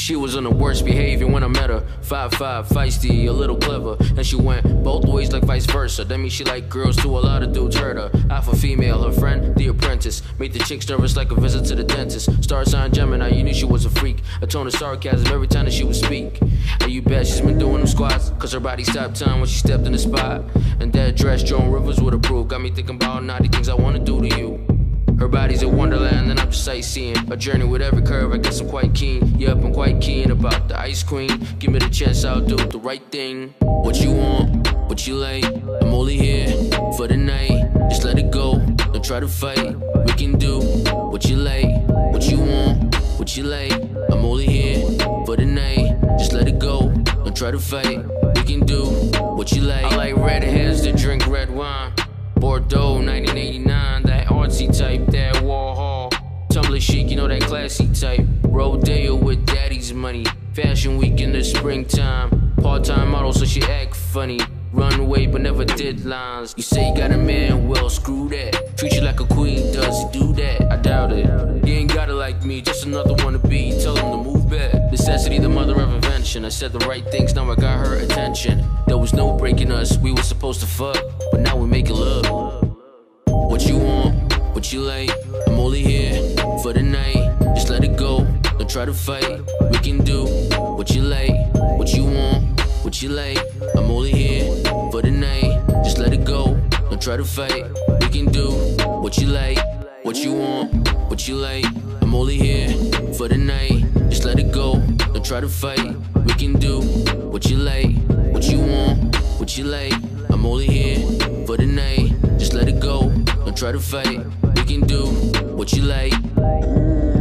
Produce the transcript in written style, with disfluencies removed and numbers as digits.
She was on the worst behavior when I met her. 5'5", feisty, a little clever. And she went both ways like vice versa. That means she liked girls too, a lot of dudes hurt her. Alpha female, her friend, the apprentice. Made the chicks nervous like a visit to the dentist. Star sign Gemini, you knew she was a freak. A tone of sarcasm every time that she would speak. And you bet she's been doing them squats, cause her body stopped time when she stepped in the spot. And that dress Joan Rivers would approve. Got me thinking about naughty things I wanna do to you. Her body's a wonderland and I'm just sightseeing. A journey with every curve, I guess I'm quite keen. Yup, I'm quite keen about the ice queen. Give me the chance, I'll do the right thing. What you want, what you like, I'm only here for the night. Just let it go, don't try to fight. We can do what you like, what you want, what you like. I'm only here for the night. Just let it go, don't try to fight. We can do what you like. I like redheads that drink red wine. Bordeaux, 1989, that artsy type, that Warhol. Tumblr chic, you know that classy type. Rodeo with daddy's money. Fashion week in the springtime. Part-time model, so she act funny. Runway, but never did lines. You say you got a man, well, screw that. Treat you like a queen, does he do that? I doubt it. You ain't got it like me, just another one to be. Tell him to move back. Necessity, the mother of invention. I said the right things, now I got her attention. There was no breaking us, we were supposed to fuck, but now we make love. What you want, what you like, I'm only here for the night. Just let it go, don't try to fight. We can do what you like, what you want, what you like. I'm only here for the night. Just let it go, don't try to fight. We can do what you like, what you want, what you like. I'm only here for the night. Just let it go, don't try to fight. We can do what you like, what you want, what you like. I'm only here for the night. Just let it go, don't try to fight. We can do what you like.